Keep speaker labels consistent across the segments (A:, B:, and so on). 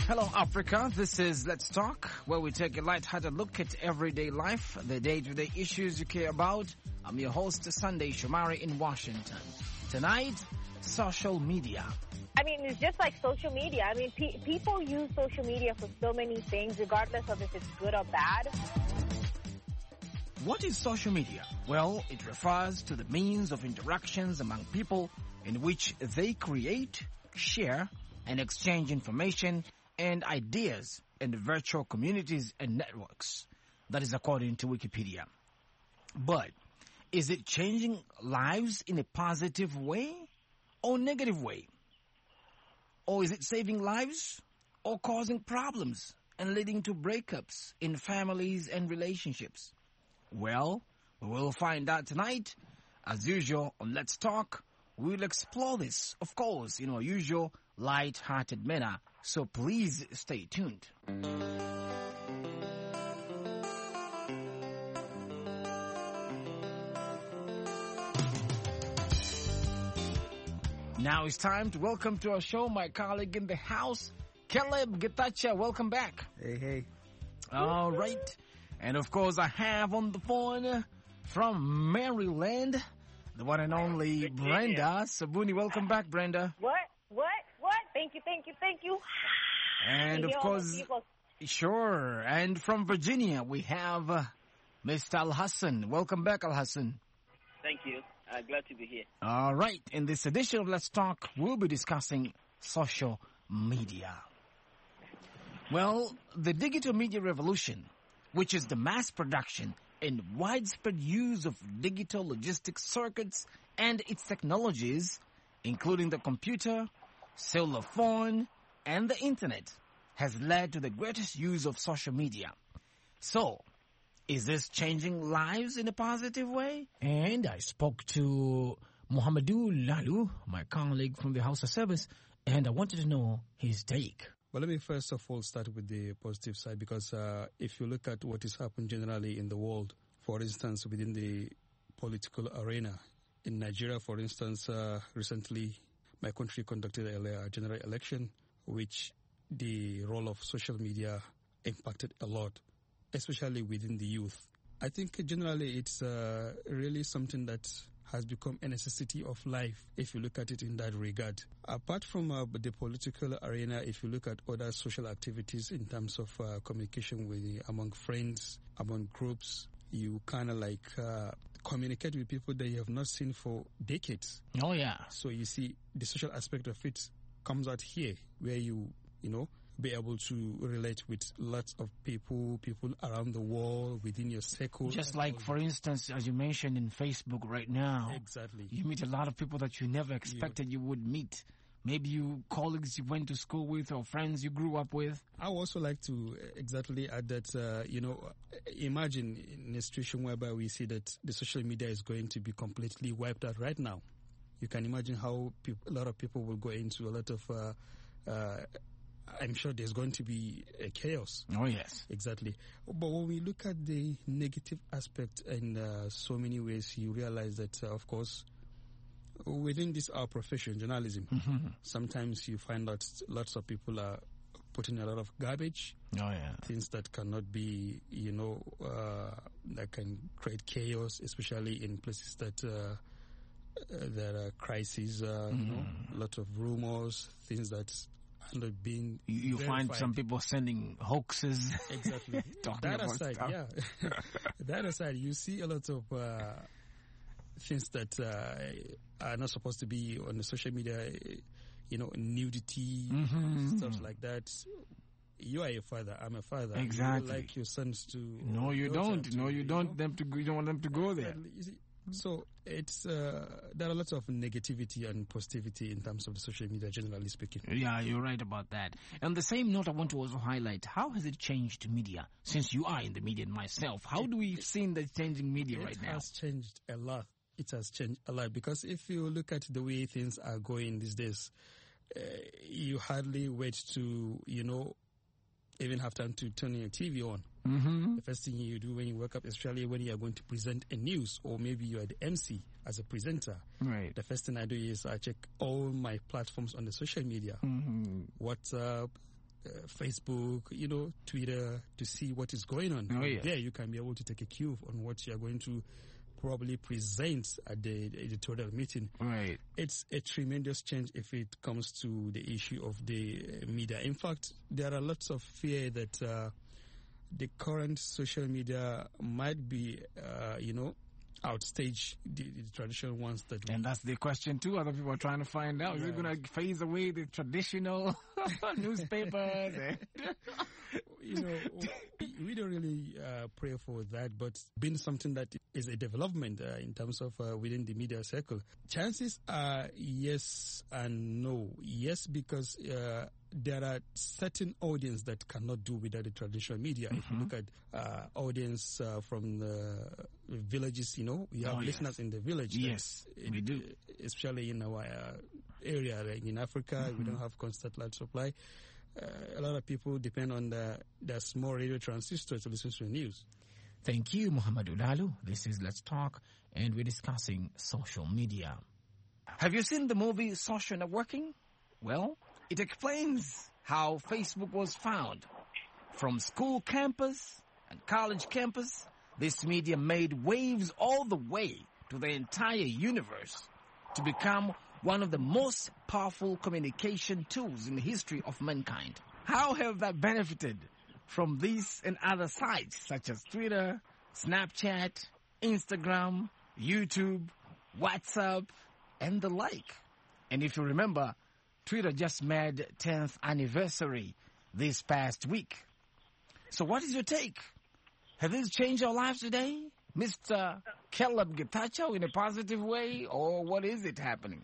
A: Hello, Africa. This is Let's Talk, where we take a light-hearted look at everyday life, the day-to-day issues you care about. I'm your host, Sunday Shomari in Washington. Tonight, social media.
B: I mean, it's just like social media. I mean, people use social media for so many things, regardless of if it's good or bad.
A: What is social media? Well, it refers to the means of interactions among people in which they create, share, and exchange information and ideas in virtual communities and networks. That is according to Wikipedia. But is it changing lives in a positive way or negative way? Or is it saving lives or causing problems and leading to breakups in families and relationships? Well, we will find out tonight. As usual on Let's Talk, we'll explore this, of course, in our usual light-hearted manner. So please stay tuned. Now it's time to welcome to our show my colleague in the house, Caleb Getachew. Welcome back.
C: Hey.
A: All right. And of course, I have on the phone from Maryland, the one and only Brenda Sabuni. Welcome back, Brenda.
B: What? Thank you.
A: And of course, sure. And from Virginia, we have Mr. Al Hassan. Welcome back, Al Hassan.
D: Thank you. Glad to be here.
A: All right. In this edition of Let's Talk, we'll be discussing social media. Well, the digital media revolution, which is the mass production and widespread use of digital logistics circuits and its technologies, including the computer, cellular phone, and the internet, has led to the greatest use of social media. So, is this changing lives in a positive way? And I spoke to Muhammadu Lalu, my colleague from the House of Service, and I wanted to know his take.
C: Well, let me first of all start with the positive side, because if you look at what is happening generally in the world, for instance, within the political arena, in Nigeria, for instance, recently my country conducted a general election, which the role of social media impacted a lot, especially within the youth. I think generally it's really something that has become a necessity of life, if you look at it in that regard. Apart from the political arena, if you look at other social activities in terms of communication among friends, among groups, you kind of like communicate with people that you have not seen for decades.
A: Oh, yeah.
C: So you see, the social aspect of it comes out here, where you be able to relate with lots of people around the world, within your circle.
A: Just like, for instance, as you mentioned in Facebook right now.
C: Exactly.
A: You meet a lot of people that you never expected you would meet. Maybe you colleagues you went to school with or friends you grew up with.
C: I would also like to exactly add that, imagine in a situation whereby we see that the social media is going to be completely wiped out right now. You can imagine how a lot of people will go into a lot of, I'm sure there's going to be a chaos.
A: Oh, yes.
C: Exactly. But when we look at the negative aspect in so many ways, you realize that, of course, within this our profession, journalism, sometimes you find that lots of people are putting a lot of garbage.
A: Oh, yeah.
C: Things that cannot be, that can create chaos, especially in places that there are crises, a lot of rumors, things that are not being
A: You find some people sending hoaxes.
C: Exactly. That aside, that aside, you see a lot of things that are not supposed to be on the social media, nudity, stuff like that. You are a father. I'm a father.
A: Exactly.
C: You like your sons to.
A: No, you don't. No, you don't. You don't want them to go there.
C: You see, so it's there are lots of negativity and positivity in terms of the social media, generally speaking.
A: Yeah, you're right about that. On the same note, I want to also highlight, how has it changed media? Since you are in the media and myself, how do we see the changing media right now?
C: It has changed a lot. It has changed a lot, because if you look at the way things are going these days, you hardly wait to, even have time to turn your TV on. The first thing you do when you wake up, especially when you are going to present a news, or maybe you are the MC as a presenter.
A: Right.
C: The first thing I do is I check all my platforms on the social media. WhatsApp, Facebook, Twitter, to see what is going on.
A: Oh, yeah.
C: There you can be able to take a cue on what you are going to probably present at the editorial meeting.
A: Right.
C: It's a tremendous change if it comes to the issue of the media. In fact, there are lots of fear that the current social media might be, outstage the traditional ones that.
A: And that's the question too. Other people are trying to find out: is it going to phase away the traditional newspapers?
C: We don't really pray for that, but being something that is a development in terms of within the media circle, chances are yes and no. Yes, because there are certain audience that cannot do without the traditional media. If you look at audience from the villages, we have listeners in the village.
A: Yes, we do.
C: Especially in our area, like in Africa, we don't have constant light supply. A lot of people depend on the small radio transistor to listen to the news.
A: Thank you, Muhammad Ulalu. This is Let's Talk, and we're discussing social media. Have you seen the movie Social Networking? Well, it explains how Facebook was found. From school campus and college campus, this media made waves all the way to the entire universe to become one of the most powerful communication tools in the history of mankind. How have that benefited from these and other sites such as Twitter, Snapchat, Instagram, YouTube, WhatsApp, and the like? And if you remember, Twitter just made 10th anniversary this past week. So what is your take? Have these changed our lives today, Mr. Caleb Getachew, in a positive way, or what is it happening?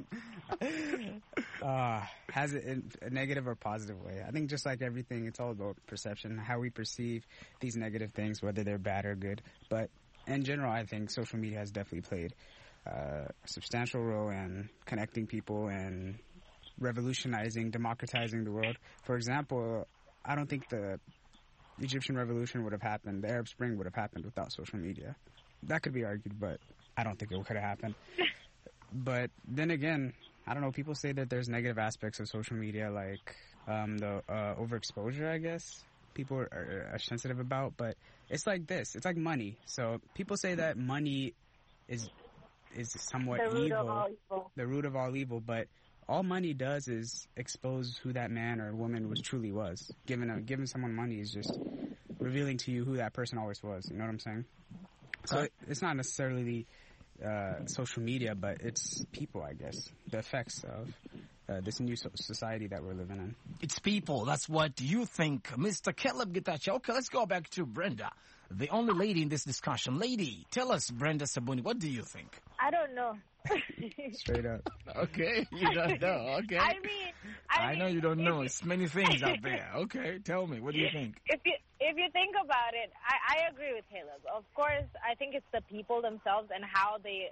E: Has it in a negative or positive way? I think just like everything, it's all about perception, how we perceive these negative things, whether they're bad or good. But in general, I think social media has definitely played a substantial role in connecting people and revolutionizing, democratizing the world. For example, I don't think the Egyptian Revolution would have happened, the Arab Spring would have happened without social media. That could be argued, but I don't think it could have happened. But then again, I don't know, people say that there's negative aspects of social media, like the overexposure, I guess, people are sensitive about. But it's like this. It's like money. So people say that money is somewhat the root of all evil. But all money does is expose who that man or woman truly was. Giving someone money is just revealing to you who that person always was. You know what I'm saying? So it's not necessarily social media, but it's people, I guess. The effects of this new society that we're living in.
A: It's people. That's what you think. Mr. Caleb Getachew. Okay, let's go back to Brenda, the only lady in this discussion. Lady, tell us, Brenda Sabuni, what do you think?
B: I don't know.
E: Straight up.
A: Okay, you don't know. Okay. I know you don't know. It's many things out there. Okay, tell me. What do you think?
B: If you think about it, I agree with Caleb. Of course, I think it's the people themselves and how they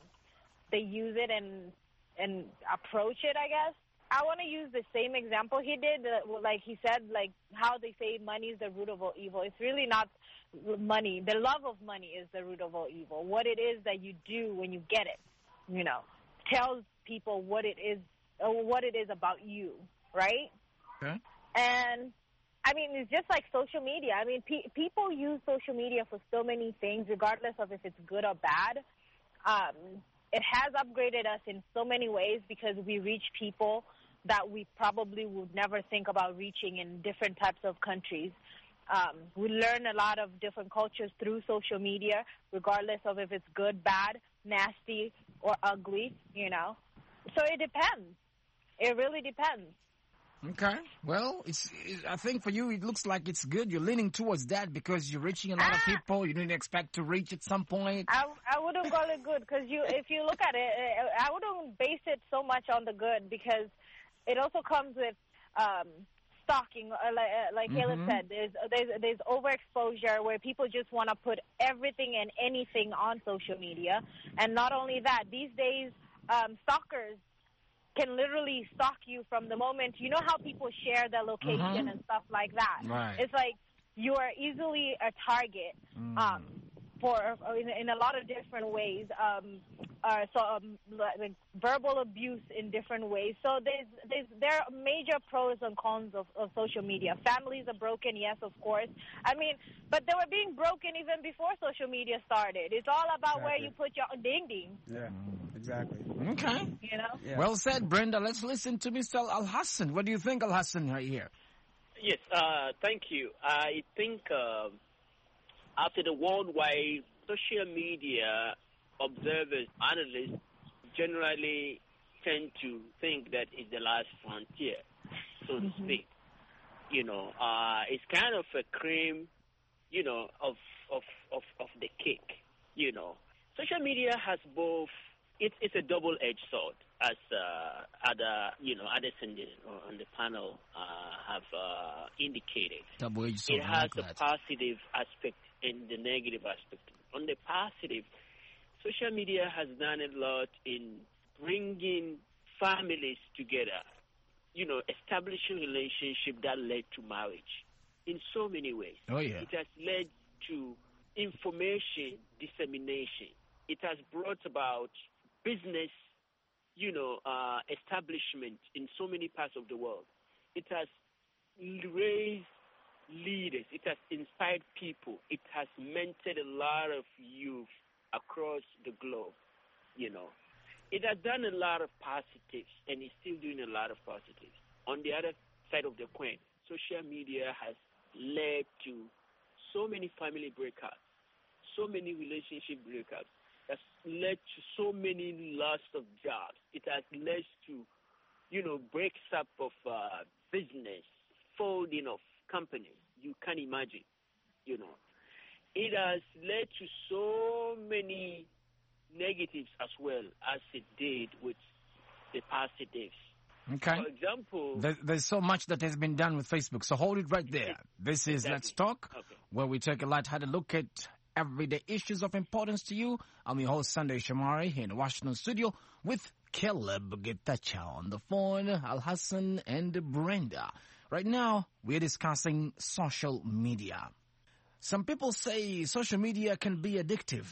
B: use it and approach it, I guess. I want to use the same example he did. Like he said, like how they say money is the root of all evil. It's really not money. The love of money is the root of all evil. What it is that you do when you get it, tells people what it is about you, right?
A: Okay.
B: And I mean, it's just like social media. I mean, people use social media for so many things, regardless of if it's good or bad. It has upgraded us in so many ways because we reach people that we probably would never think about reaching in different types of countries. We learn a lot of different cultures through social media, regardless of if it's good, bad, nasty, or ugly, So it depends. It really depends.
A: Okay. Well, I think for you, it looks like it's good. You're leaning towards that because you're reaching a lot of people you didn't expect to reach at some point.
B: I wouldn't call it good because if you look at it, I wouldn't base it so much on the good because it also comes with stalking, like Caleb said. There's overexposure where people just want to put everything and anything on social media. And not only that, these days, stalkers can literally stalk you from the moment. You know how people share their location and stuff like that?
A: Right.
B: It's like you are easily a target for in a lot of different ways. like verbal abuse in different ways. So there are major pros and cons of social media. Families are broken, yes, of course. I mean, but they were being broken even before social media started. It's all about where you put your ding-ding.
E: Yeah, exactly.
A: Okay.
B: You know?
E: Yeah.
A: Well said, Brenda. Let's listen to Mr. Al-Hassan. What do you think, Al-Hassan, right here?
D: Yes, thank you. I think after the worldwide social media, observers, analysts generally tend to think that it's the last frontier, so to speak. You know, it's kind of a cream, you know, of the cake. You know, social media has both. It's a double-edged sword, as others on the panel have indicated.
A: Double-edged sword.
D: It has a positive aspect and the negative aspect. On the positive, social media has done a lot in bringing families together, you know, establishing relationships that led to marriage in so many ways.
A: Oh, yeah.
D: It has led to information dissemination. It has brought about business, you know, establishment in so many parts of the world. It has raised leaders. It has inspired people. It has mentored a lot of youth across the globe, you know. It has done a lot of positives, and it's still doing a lot of positives. On the other side of the coin, social media has led to so many family breakups, so many relationship breakups. It has led to so many loss of jobs. It has led to, you know, breaks up of business, folding of companies. You can imagine, you know. It has led to so many negatives as well as it did with the positives.
A: Okay.
D: For example,
A: There's so much that has been done with Facebook, so hold it right there. This is Let's Talk, where we take a light-hearted look at everyday issues of importance to you. I'm your host, Sunday Shamari, here in the Washington studio with Caleb Getacha on the phone, Al-Hassan and Brenda. Right now, we're discussing social media. Some people say social media can be addictive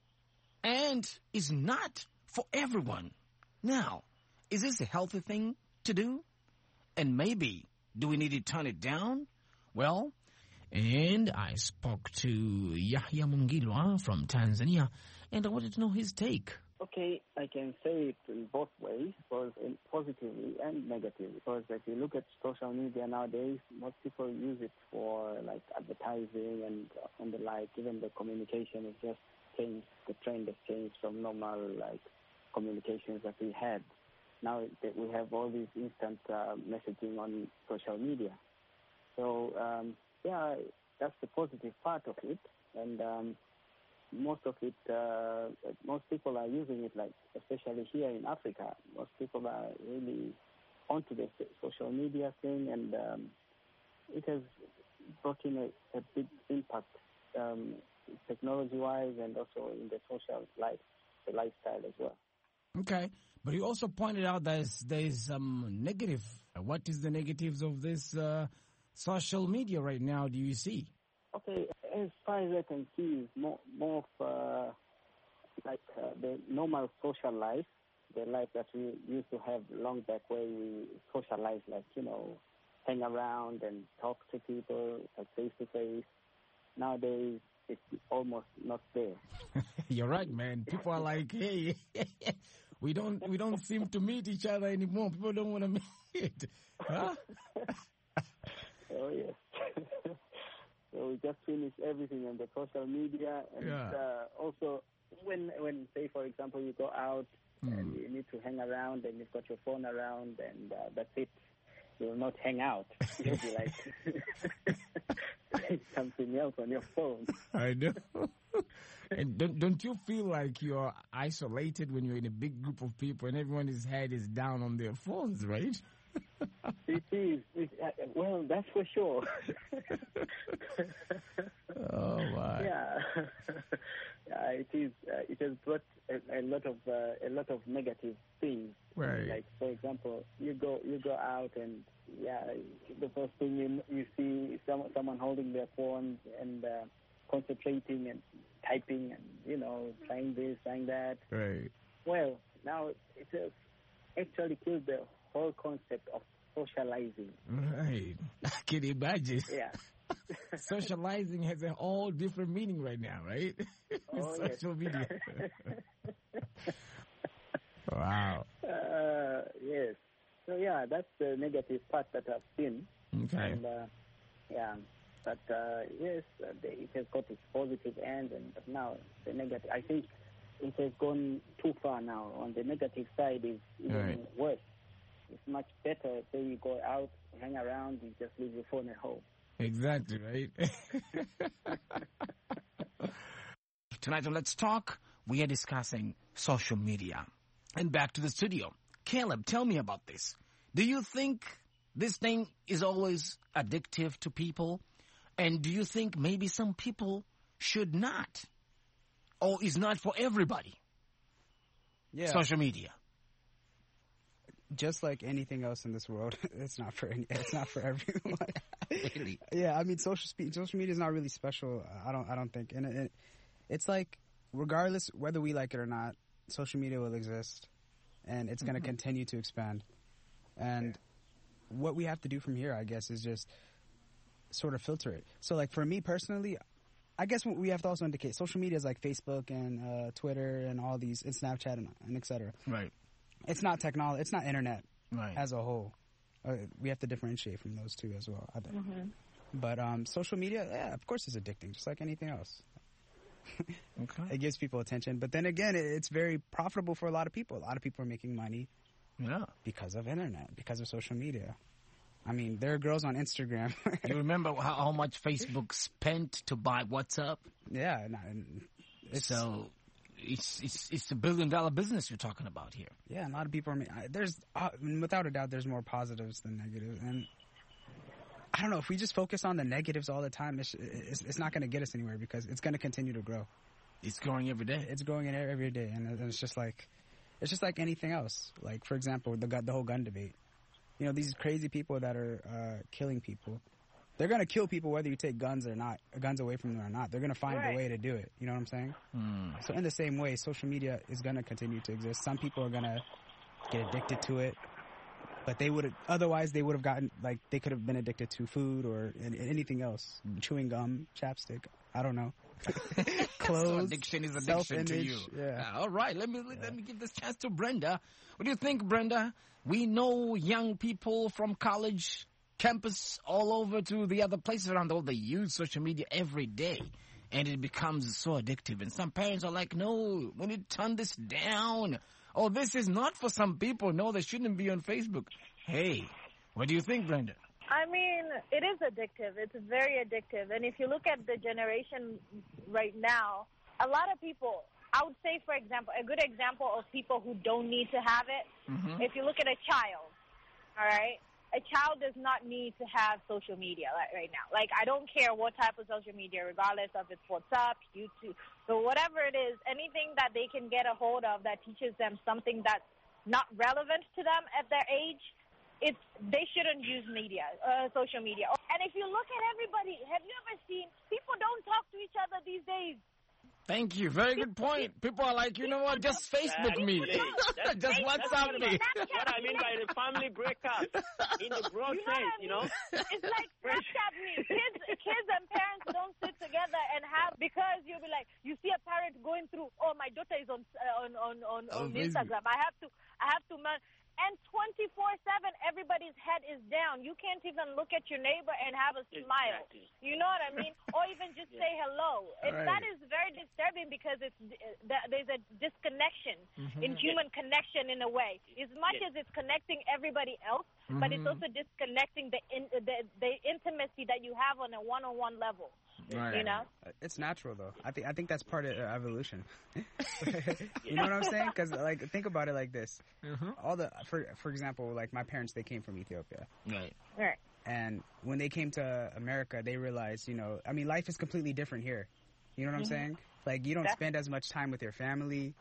A: and is not for everyone. Now, is this a healthy thing to do? And maybe, do we need to turn it down? Well, and I spoke to Yahya Mungilwa from Tanzania, and I wanted to know his take.
F: Okay, I can say it in both ways, both in positively and negatively. Because if you look at social media nowadays, most people use it for like advertising and the like. Even the communication has just changed. The trend has changed from normal like communications that we had. Now that we have all these instant messaging on social media. So yeah, that's the positive part of it, and most of it, most people are using it, like especially here in Africa. Most people are really onto the social media thing, and it has brought in a big impact technology-wise and also in the social life, the lifestyle as well.
A: Okay, but you also pointed out there's negative. What is the negatives of this social media right now, do you see?
F: Okay, as far as I can see, more of the normal social life, the life that we used to have long back, where we socialize, like, you know, hang around and talk to people like face to face. Nowadays, it's almost not there.
A: You're right, man. People are like, hey, we don't seem to meet each other anymore. People don't want to meet. Huh?
F: Oh, yes. So we just finish everything on the social media. And also, when say, for example, you go out and you need to hang around and you've got your phone around and that's it. You will not hang out. You'll be like something else on your phone.
A: I know. And don't you feel like you're isolated when you're in a big group of people and everyone's head is down on their phones, right?
F: It is. Well, that's for sure.
A: Oh my!
F: Yeah, it is. It has brought a lot of negative things.
A: Right.
F: Like, for example, you go out and the first thing you see is someone holding their phone and concentrating and typing and trying this, trying that.
A: Right.
F: Well, now it has actually killed the whole concept of socializing.
A: Right. I can imagine.
F: Yeah.
A: Socializing has a whole different meaning right now, right?
F: Oh,
A: Social media. Wow.
F: Yes. So yeah, that's the negative part that I've seen.
A: Okay.
F: And, yeah. But yes, it has got its positive end, but now the negative. I think it has gone too far now. On the negative side, is even worse. It's much better. Say you go out, hang around, you just leave your phone at home.
A: Exactly, right? Tonight on Let's Talk, we are discussing social media. And back to the studio. Caleb, tell me about this. Do you think this thing is always addictive to people? And do you think maybe some people should not? Or is not for everybody?
E: Yeah.
A: Social media.
E: Just like anything else in this world, it's not for everyone.
A: Really?
E: Yeah, I mean, social media is not really special. I don't think, and it's like, regardless whether we like it or not, social media will exist, and it's going to continue to expand. And what we have to do from here, I guess, is just sort of filter it. So, like, for me personally, I guess what we have to also indicate, social media is like Facebook and Twitter and all these, and Snapchat and et cetera.
A: Right.
E: It's not technology. It's not internet
A: Right.
E: as a whole. We have to differentiate from those two as well, I think. But social media, yeah, of course, is addicting, just like anything else.
A: Okay.
E: It gives people attention. But then again, it's very profitable for a lot of people. A lot of people are making money because of internet, because of social media. I mean, there are girls on Instagram.
A: You remember how much Facebook spent to buy WhatsApp?
E: Yeah. It's
A: a $1 billion business you're talking about here.
E: Yeah, a lot of people are. Without a doubt, there's more positives than negatives. And I don't know, if we just focus on the negatives all the time, it's not going to get us anywhere, because it's going to continue to grow.
A: It's growing every day.
E: It's growing every day, and it's just like anything else. Like, for example, the whole gun debate. You know, these crazy people that are killing people, they're going to kill people whether you take guns away from them or not. They're going to find a way to do it. You know what I'm saying? So in the same way, social media is going to continue to exist. Some people are going to get addicted to it, but they would have gotten, like, they could have been addicted to food or anything else. Chewing gum, chapstick, I don't know. Clothes.
A: So addiction is addiction to you.
E: Yeah.
A: All right, let me give this chance to Brenda. What do you think, Brenda? We know young people from college, campus, all over to the other places around the world, they use social media every day, and it becomes so addictive. And some parents are like, no, we need to turn this down. Oh, this is not for some people. No, they shouldn't be on Facebook. Hey, what do you think, Brenda?
B: I mean, it is addictive. It's very addictive. And if you look at the generation right now, a lot of people, I would say, for example, a good example of people who don't need to have it, if you look at a child, all right? A child does not need to have social media right now. Like, I don't care what type of social media, regardless of it's WhatsApp, YouTube, so whatever it is, anything that they can get a hold of that teaches them something that's not relevant to them at their age, they shouldn't use social media. And if you look at everybody, have you ever seen, people don't talk to each other these days.
A: Thank you. Very good point. People are like, you know what, just Facebook me. Just WhatsApp me.
D: What I mean by the family breakup in the broad sense, you know?
B: It's like Snapchat me. Kids and parents don't sit together and have, because you'll be like, you see a parent going through, oh, my daughter is on Instagram. I have to and 24/7, everybody's head is down. You can't even look at your neighbor and have a smile.
D: Exactly.
B: You know what I mean? Or even just say hello. That is very disturbing, because there's a disconnection in human connection in a way. As much as it's connecting everybody else, but it's also disconnecting the intimacy that you have on a one-on-one level.
A: Right.
B: You know?
E: It's natural, though. I think that's part of evolution. You know what I'm saying? Because, like, think about it like this. For example, like, my parents, they came from Ethiopia.
A: Right.
B: Right.
E: And when they came to America, they realized, you know, I mean, life is completely different here. You know what I'm saying? Like, you don't spend as much time with your family.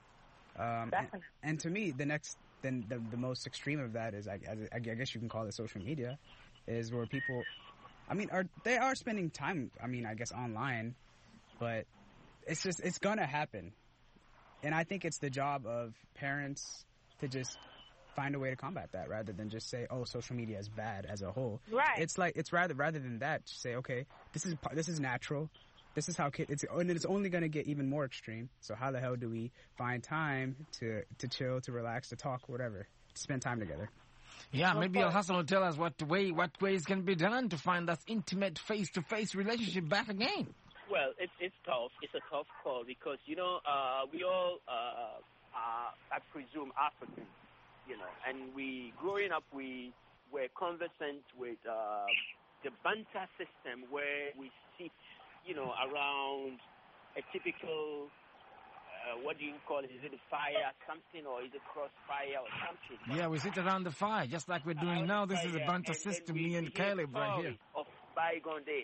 E: And to me, the most extreme of that is, I guess you can call it social media, is where people, I mean, they are spending time, I mean, I guess online, but it's gonna happen. And I think it's the job of parents to just find a way to combat that rather than just say, oh, social media is bad as a whole.
B: Right.
E: It's rather than that, just say, okay, this is natural. This is how it's only going to get even more extreme. So how the hell do we find time to chill, to relax, to talk, whatever, to spend time together?
A: Yeah, maybe Al Hassan will tell us what ways can be done to find that intimate face-to-face relationship back again.
D: Well, it's tough. It's a tough call because, we all are, I presume, Africans, and growing up, we were conversant with the Banta system where we sit, around a typical, what do you call it? Is it a fire, something, or is it crossfire or something?
A: Yeah, we sit around the fire, just like we're doing now. This is the Banta system, me and Caleb right here.
D: Of bygone days,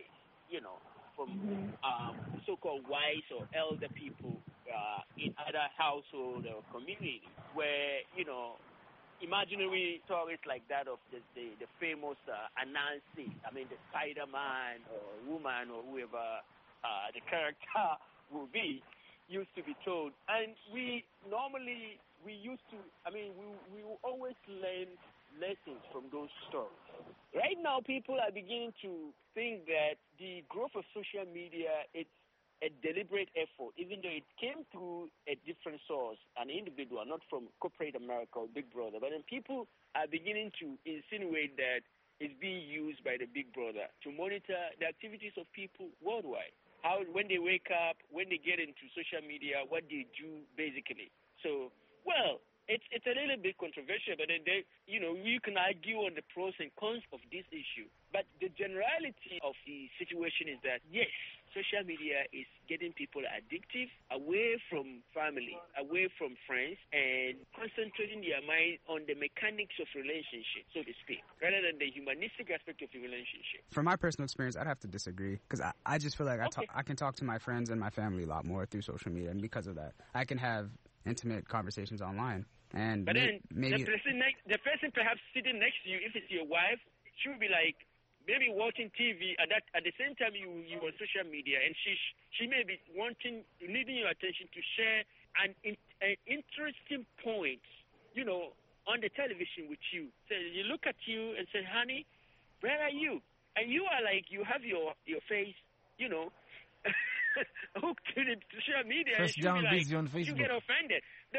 D: from so-called wise or elder people in other household or communities where, imaginary stories like that of the famous Anansi, the Spider-Man or woman or whoever the character will be, used to be told. And we used to, we always learn lessons from those stories. Right now, people are beginning to think that the growth of social media, it's a deliberate effort, even though it came through a different source, an individual, not from corporate America or Big Brother. But then people are beginning to insinuate that it's being used by the Big Brother to monitor the activities of people worldwide. How, when they wake up, when they get into social media, what they do, basically. So, well, it's a little bit controversial, but then you can argue on the pros and cons of this issue. But the generality of the situation is that, yes, social media is getting people addictive, away from family, away from friends, and concentrating their mind on the mechanics of relationship, so to speak, rather than the humanistic aspect of the relationship.
E: From my personal experience, I'd have to disagree, because I just feel like I can talk to my friends and my family a lot more through social media, and because of that, I can have intimate conversations online. And
D: but then
E: maybe
D: the person perhaps sitting next to you, if it's your wife, she will be like maybe watching TV at the same time you on social media, and she may be needing your attention to share an interesting point, on the television with you. So you look at you and say, honey, where are you? And you are like, you have your face, hooked to the social media.
A: Fresh down busy on Facebook.
D: You get offended. The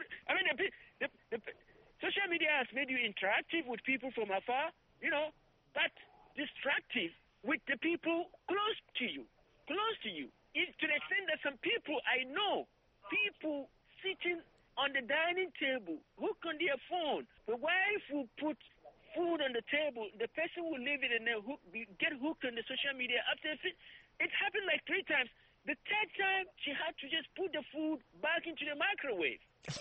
D: social media has made you interactive with people from afar, but distractive with the people close to you. To the extent that some people, I know, people sitting on the dining table, hooked on their phone. The wife will put food on the table. The person will leave it and then get hooked on the social media. After it happened like 3 times. The 3rd time, she had to just put the food back into the microwave.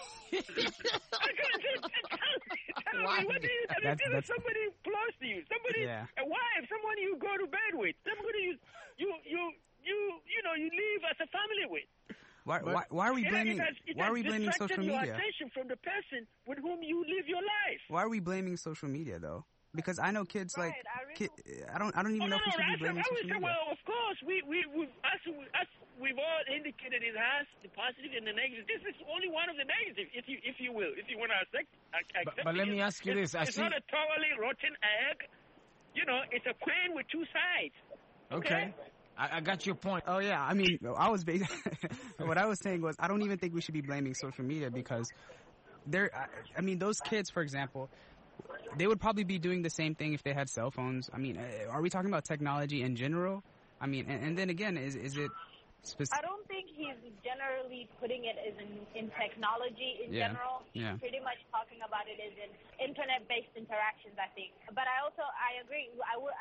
D: Tell me, what do you that's somebody close to you, somebody, a wife, someone you go to bed with, somebody you live as a family with.
E: Why are we blaming? Why are we blaming social media?
D: Your attention from the person with whom you live your life.
E: Why are we blaming social media though? Because I know kids
B: right,
E: I don't even know if we should be blaming social media.
D: Well, of course, as we've all indicated, it has the positive and the negative. This is only one of the negatives, if you will, if you want to accept.
A: But let me ask you this:
D: it's not a thoroughly rotten egg. It's a coin with 2 sides.
A: Okay. I got your point.
E: Oh yeah, what I was saying was I don't even think we should be blaming social media because those kids, for example, they would probably be doing the same thing if they had cell phones. Are we talking about technology in general? And then again, is it specific?
B: I don't think he's generally putting it as in technology in general.
E: Yeah.
B: He's pretty much talking about it as in internet-based interactions, I think. But I agree.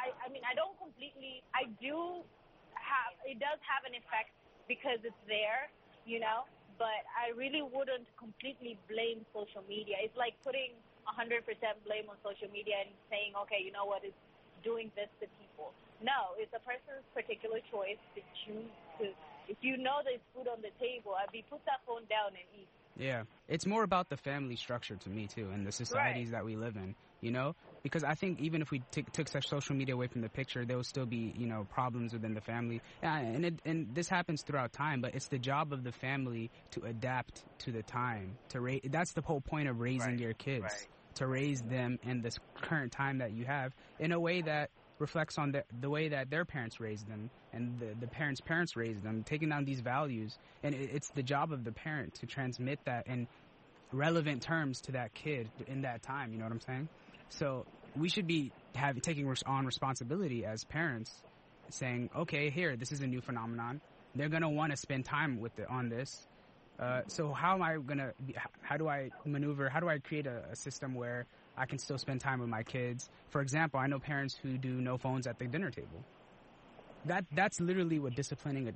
B: It does have an effect because it's there, but I really wouldn't completely blame social media. It's like putting 100% blame on social media and saying, okay, you know what, it's doing this to people. No, it's a person's particular choice to choose to, if you know there's food on the table, put that phone down and eat.
E: Yeah, it's more about the family structure to me too, and the societies that we live in. Because I think even if we took such social media away from the picture, there will still be problems within the family, and this happens throughout time. But it's the job of the family to adapt to the time. That's the whole point of raising your kids, to raise them in this current time that you have in a way that reflects on the way that their parents raised them and the parents raised them, taking down these values. And it's the job of the parent to transmit that in relevant terms to that kid in that time. You know what I'm saying? So we should be taking on responsibility as parents, saying, okay, here, this is a new phenomenon. They're going to want to spend time on this. So how do I maneuver? How do I create a system where I can still spend time with my kids? For example, I know parents who do no phones at the dinner table. That's literally what disciplining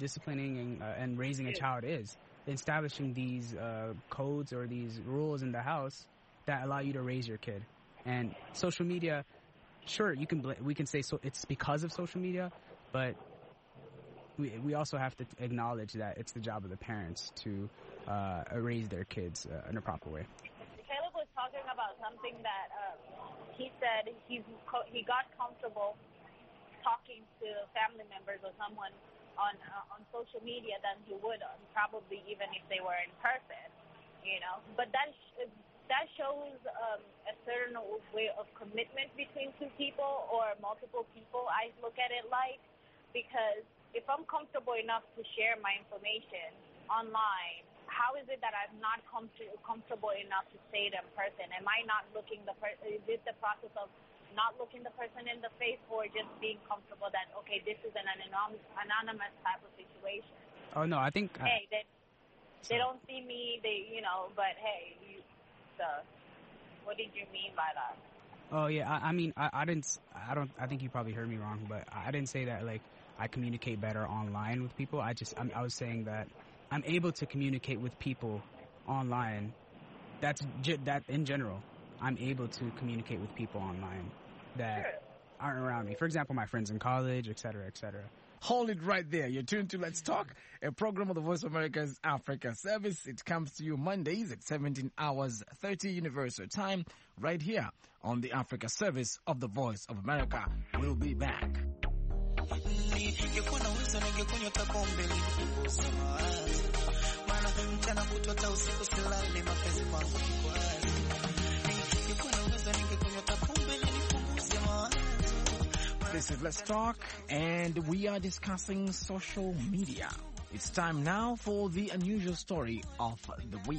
E: and raising a child is. Establishing these codes or these rules in the house that allow you to raise your kid. And social media, sure, we can say it's because of social media, but we also have to acknowledge that it's the job of the parents to raise their kids in a proper way.
B: Caleb was talking about something that he said he got comfortable talking to family members or someone on social media than he would probably even if they were in person, But that shows a certain way of commitment between two people or multiple people, I look at it like, because if I'm comfortable enough to share my information online, how is it that I'm not comfortable enough to say it in person? Am I not is it the process of not looking the person in the face, or just being comfortable that, okay, this is an anonymous type of situation?
E: Oh, no, I think...
B: Hey, they don't see me, but hey, what did you mean by that?
E: Oh yeah, I think you probably heard me wrong, but I didn't say that like I communicate better online with people. I was saying that I'm able to communicate with people online. That in general, I'm able to communicate with people online that aren't around me. For example, my friends in college, et cetera, et cetera.
A: Hold it right there. You're tuned to Let's Talk, a program of the Voice of America's Africa Service. It comes to you Mondays at 17 hours 30 Universal Time, right here on the Africa Service of the Voice of America. We'll be back. This is Let's Talk, and we are discussing social media. It's time now for the unusual story of the week.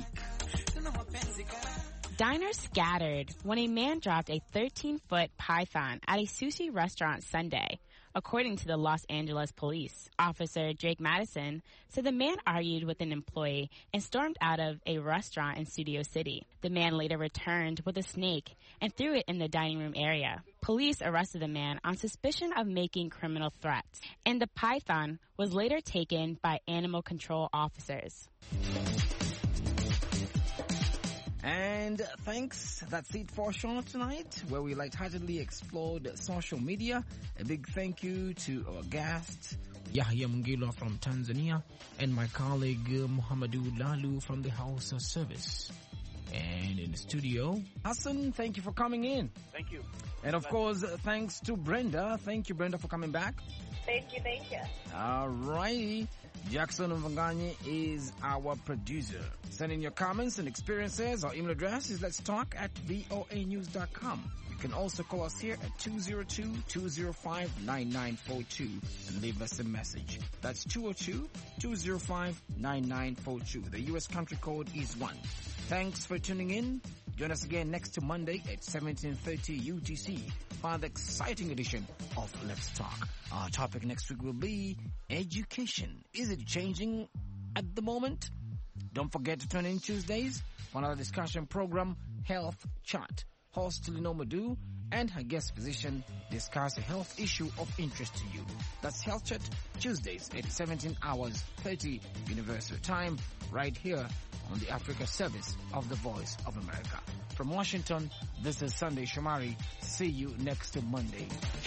G: Diners scattered when a man dropped a 13-foot python at a sushi restaurant Sunday, according to the Los Angeles police. Officer Drake Madison said the man argued with an employee and stormed out of a restaurant in Studio City. The man later returned with a snake and threw it in the dining room area. Police arrested the man on suspicion of making criminal threats, and the python was later taken by animal control officers.
A: And thanks. That's it for Show Tonight, where we lightheartedly explored social media. A big thank you to our guest, Yahya Mungilo from Tanzania, and my colleague, Muhammadu Lalu from the House of Service. And in the studio, Hassan, thank you for coming in.
D: Thank you.
A: And of course, thanks to Brenda. Thank you, Brenda, for coming back.
B: Thank you.
A: All righty. Jackson Mvanganye is our producer. Send in your comments and experiences. Our email address is letstalk@voanews.com. You can also call us here at 202-205-9942 and leave us a message. That's 202-205-9942. The U.S. country code is 1. Thanks for tuning in. Join us again next Monday at 1730 UTC for the exciting edition of Let's Talk. Our topic next week will be education. Is it changing at the moment? Don't forget to tune in Tuesdays for another discussion program, Health Chat. Host Lino Madu and her guest physician discuss a health issue of interest to you. That's Health Chat, Tuesdays at 17 hours 30 Universal Time, right here on the Africa Service of the Voice of America. From Washington, this is Sunday Shomari. See you next Monday.